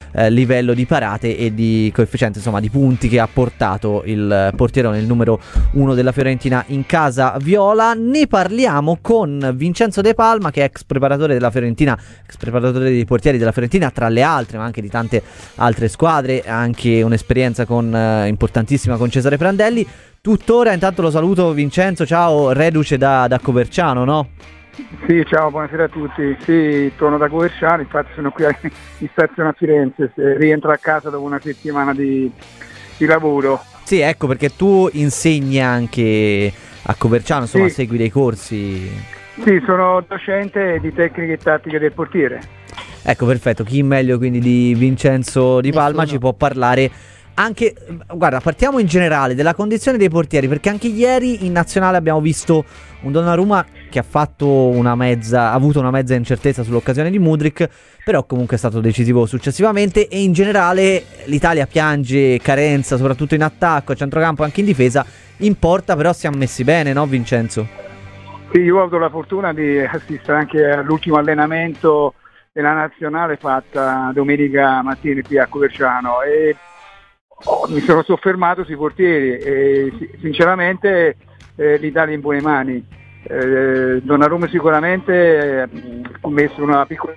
livello di parate e di coefficiente, insomma, di punti che ha portato il portierone, il numero 1 della Fiorentina in casa viola. Ne parliamo con Vincenzo De Palma, che è ex preparatore della Fiorentina, ex preparatore dei portieri della Fiorentina, tra le altre, ma anche di tante altre squadre, anche un'esperienza importantissima con Cesare Prandelli. Tuttora, intanto lo saluto Vincenzo, ciao, reduce da Coverciano, no? Sì, ciao, buonasera a tutti. Sì, torno da Coverciano, infatti sono qui in stazione a Firenze, rientro a casa dopo una settimana di lavoro. Sì, ecco, perché tu insegni anche a Coverciano, insomma, sì. Segui dei corsi. Sì, sono docente di tecniche e tattiche del portiere. Ecco, perfetto, chi meglio quindi di Vincenzo Di Palma ci può parlare anche, guarda, partiamo in generale della condizione dei portieri, perché anche ieri in nazionale abbiamo visto un Donnarumma che ha avuto una mezza incertezza sull'occasione di Mudryk, però comunque è stato decisivo successivamente, e in generale l'Italia piange carenza soprattutto in attacco, a centrocampo e anche in difesa. In porta però siamo messi bene, no Vincenzo? Sì, io ho avuto la fortuna di assistere anche all'ultimo allenamento della nazionale fatta domenica mattina qui a Coverciano e mi sono soffermato sui portieri e sinceramente l'Italia è in buone mani. Donnarumma sicuramente ha commesso una piccola,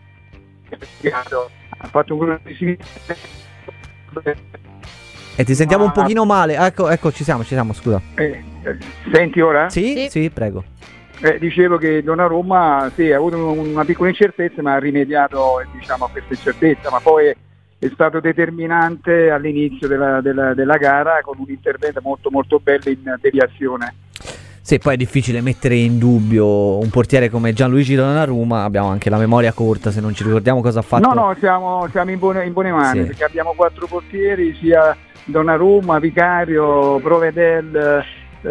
ha fatto un grandissimo e ti sentiamo un pochino male. Ecco, ci siamo, scusa. Senti ora? Sì, prego. Dicevo che Donnarumma sì, ha avuto una piccola incertezza, ma ha rimediato a questa incertezza, ma poi è stato determinante all'inizio della gara con un intervento molto molto bello in deviazione. Sì, poi è difficile mettere in dubbio un portiere come Gianluigi Donnarumma, abbiamo anche la memoria corta se non ci ricordiamo cosa ha fatto. No, siamo in buone mani, sì. Perché abbiamo 4 portieri, sia Donnarumma, Vicario, Provedel,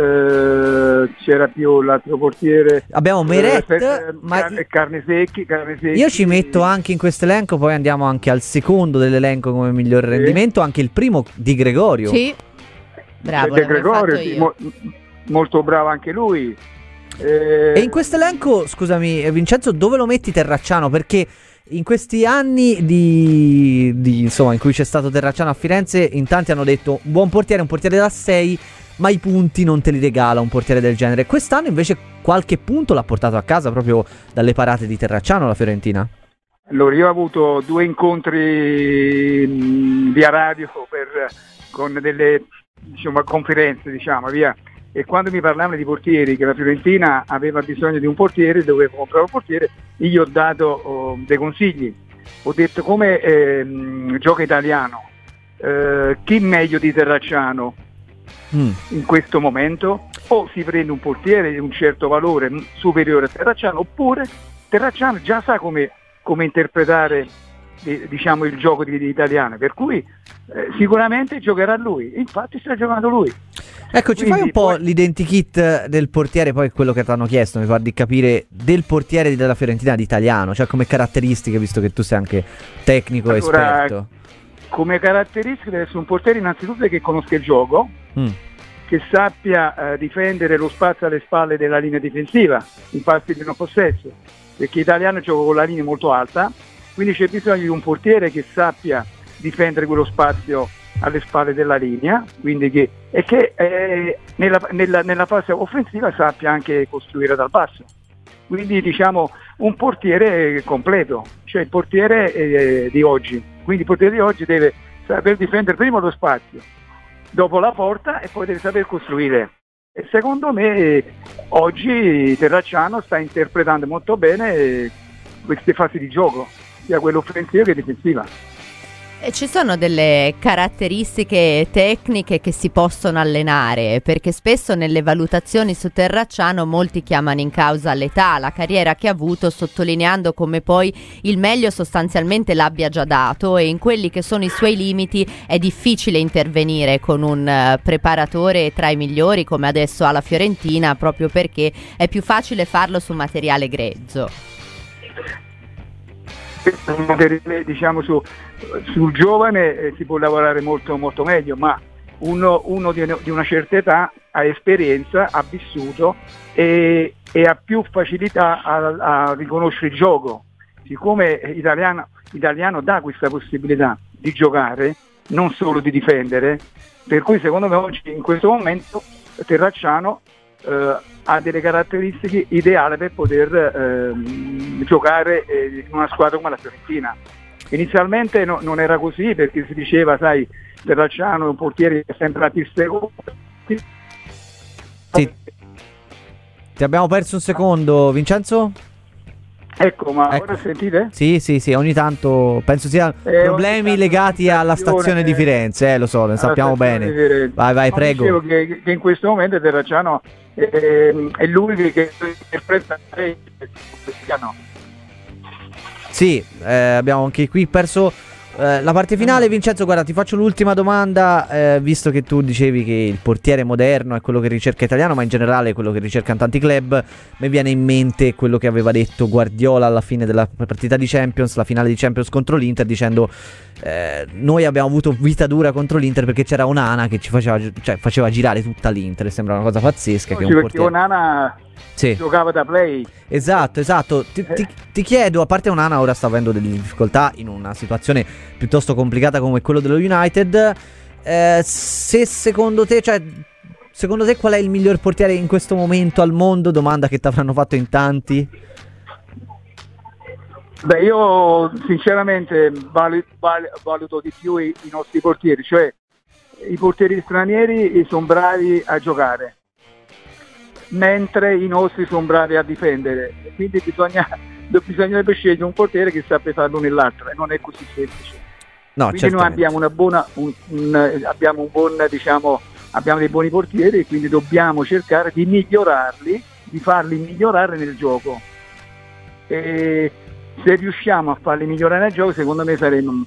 c'era più l'altro portiere, abbiamo Meret, Carnesecchi. Io ci metto anche in questo elenco, poi andiamo anche al secondo dell'elenco come miglior rendimento, anche il primo Di Gregorio. Sì, bravo, Di Gregorio, molto bravo anche lui. E in questo elenco, scusami Vincenzo, dove lo metti Terracciano? Perché in questi anni insomma, in cui c'è stato Terracciano a Firenze, in tanti hanno detto un portiere da 6, ma i punti non te li regala un portiere del genere. Quest'anno invece qualche punto l'ha portato a casa proprio dalle parate di Terracciano la Fiorentina. Allora, io ho avuto 2 incontri via radio con delle conferenze, via. E quando mi parlavano di portieri, che la Fiorentina aveva bisogno di un portiere, doveva comprare un portiere, io ho dato dei consigli. Ho detto come gioca italiano, chi meglio di Terracciano in questo momento? O si prende un portiere di un certo valore superiore a Terracciano, oppure Terracciano già sa come interpretare il gioco di italiano, per cui sicuramente giocherà lui, infatti sta giocando lui. Ecco, ci fai un po' l'identikit del portiere, poi quello che ti hanno chiesto, mi pare di capire, del portiere della Fiorentina di italiano, cioè come caratteristiche, visto che tu sei anche tecnico esperto. Come caratteristiche deve essere un portiere innanzitutto che conosca il gioco, che sappia difendere lo spazio alle spalle della linea difensiva in fase di non possesso, perché l'italiano gioca con la linea molto alta, quindi c'è bisogno di un portiere che sappia difendere quello spazio alle spalle della linea, quindi che nella fase offensiva sappia anche costruire dal basso. Quindi un portiere completo, cioè il portiere di oggi. Quindi il portiere di oggi deve saper difendere prima lo spazio, dopo la porta, e poi deve saper costruire. E secondo me oggi Terracciano sta interpretando molto bene queste fasi di gioco, sia quella offensiva che difensiva. E ci sono delle caratteristiche tecniche che si possono allenare, perché spesso nelle valutazioni su Terracciano molti chiamano in causa l'età, la carriera che ha avuto, sottolineando come poi il meglio sostanzialmente l'abbia già dato, e in quelli che sono i suoi limiti è difficile intervenire con un preparatore tra i migliori come adesso alla Fiorentina, proprio perché è più facile farlo su materiale grezzo. Sul giovane si può lavorare molto molto meglio, ma uno di una certa età ha esperienza, ha vissuto e ha più facilità a riconoscere il gioco. Siccome italiano dà questa possibilità di giocare, non solo di difendere, per cui secondo me oggi in questo momento Terracciano ha delle caratteristiche ideali per poter giocare in una squadra come la Fiorentina. Inizialmente non era così, perché si diceva, sai, Terracciano è un portiere che è sempre a secondo. Sì. Ti abbiamo perso un secondo, Vincenzo? Ecco, ma ora sentite? Sì, ogni tanto penso sia problemi legati alla stazione di Firenze, lo so, ne sappiamo bene. Vai, prego. Dicevo che in questo momento Terracciano è lui che interpreta no. Sì, abbiamo anche qui perso la parte finale. Vincenzo, guarda, ti faccio l'ultima domanda, visto che tu dicevi che il portiere moderno è quello che ricerca Italiano, ma in generale quello che ricercano tanti club. Mi viene in mente quello che aveva detto Guardiola alla fine della partita di Champions, la finale di Champions contro l'Inter, dicendo noi abbiamo avuto vita dura contro l'Inter perché c'era Onana che ci faceva girare tutta l'Inter, e sembra una cosa pazzesca. Che un portiere... Onana giocava da play. Esatto. Ti chiedo, a parte Onana ora sta avendo delle difficoltà in una situazione piuttosto complicata come quello dello United, se secondo te qual è il miglior portiere in questo momento al mondo? Domanda che ti avranno fatto in tanti. Beh, io sinceramente valuto di più i nostri portieri, cioè i portieri stranieri sono bravi a giocare, mentre i nostri sono bravi a difendere, quindi bisognerebbe scegliere un portiere che sappia fare l'uno e l'altro, e non è così semplice. No, quindi certamente. noi abbiamo dei buoni portieri, e quindi dobbiamo cercare di migliorarli, di farli migliorare nel gioco, e se riusciamo a farli migliorare nel gioco, secondo me saremo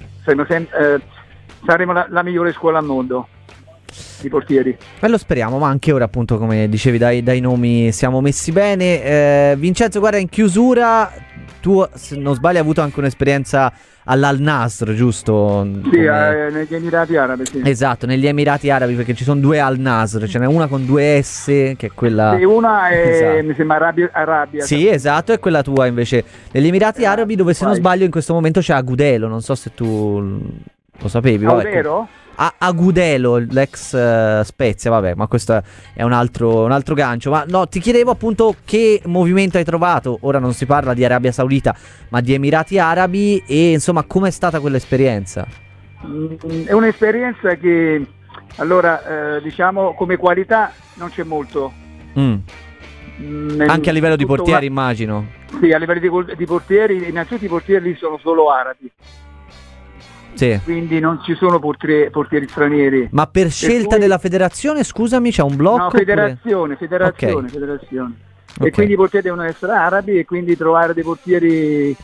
la migliore scuola al mondo di portieri. E lo speriamo, ma anche ora, appunto, come dicevi, dai nomi siamo messi bene. Vincenzo, guarda, in chiusura, tu, se non sbaglio, hai avuto anche un'esperienza all'Al Nassr, giusto? Sì, negli Emirati Arabi, sì. Esatto, negli Emirati Arabi, perché ci sono due Al Nassr, ce n'è una con due S, che è quella... Sì, una è, esatto. Mi sembra Arabia. Sì, esatto, è quella tua invece. Negli Emirati Arabi, dove se non sbaglio in questo momento c'è Agudelo, non so se tu lo sapevi. Agudelo? Agudelo, l'ex Spezia, vabbè, ma questo è un altro gancio. Ma no, ti chiedevo appunto che movimento hai trovato. Ora non si parla di Arabia Saudita, ma di Emirati Arabi, e insomma com'è stata quell'esperienza? È un'esperienza che, allora, diciamo, come qualità non c'è molto. Anche a livello di portieri, immagino. Sì, a livello di portieri, innanzitutto i portieri lì sono solo arabi. Sì. Quindi non ci sono portieri stranieri. Ma per scelta della federazione, scusami, c'è un blocco? No, federazione. Okay. E quindi i portieri devono essere arabi, e quindi trovare dei portieri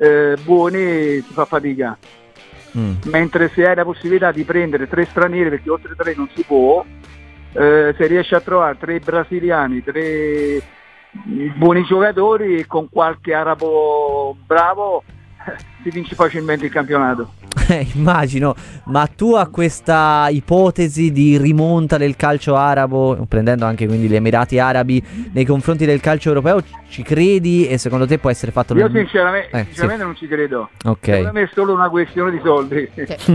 buoni si fa fatica. Mentre se hai la possibilità di prendere 3 stranieri, perché oltre 3 non si può, se riesci a trovare 3 brasiliani, 3 buoni giocatori, con qualche arabo bravo, si vince facilmente il campionato. Immagino. Ma tu a questa ipotesi di rimonta del calcio arabo, prendendo anche quindi gli Emirati Arabi, nei confronti del calcio europeo, ci credi? E secondo te può essere fatto? Io sinceramente sì. Non ci credo. Secondo me è solo una questione di soldi.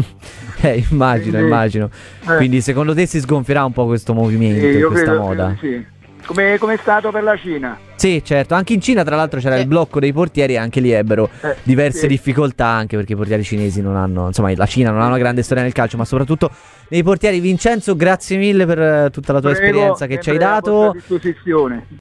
Immagino. Quindi secondo te si sgonfierà un po' questo movimento, questa moda? Sì. Come è stato per la Cina. Sì, certo, anche in Cina tra l'altro c'era il blocco dei portieri, e anche lì ebbero diverse difficoltà, anche perché i portieri cinesi non hanno, insomma la Cina non ha una grande storia nel calcio, ma soprattutto nei portieri. Vincenzo, grazie mille per tutta la tua esperienza che ci hai dato. A disposizione.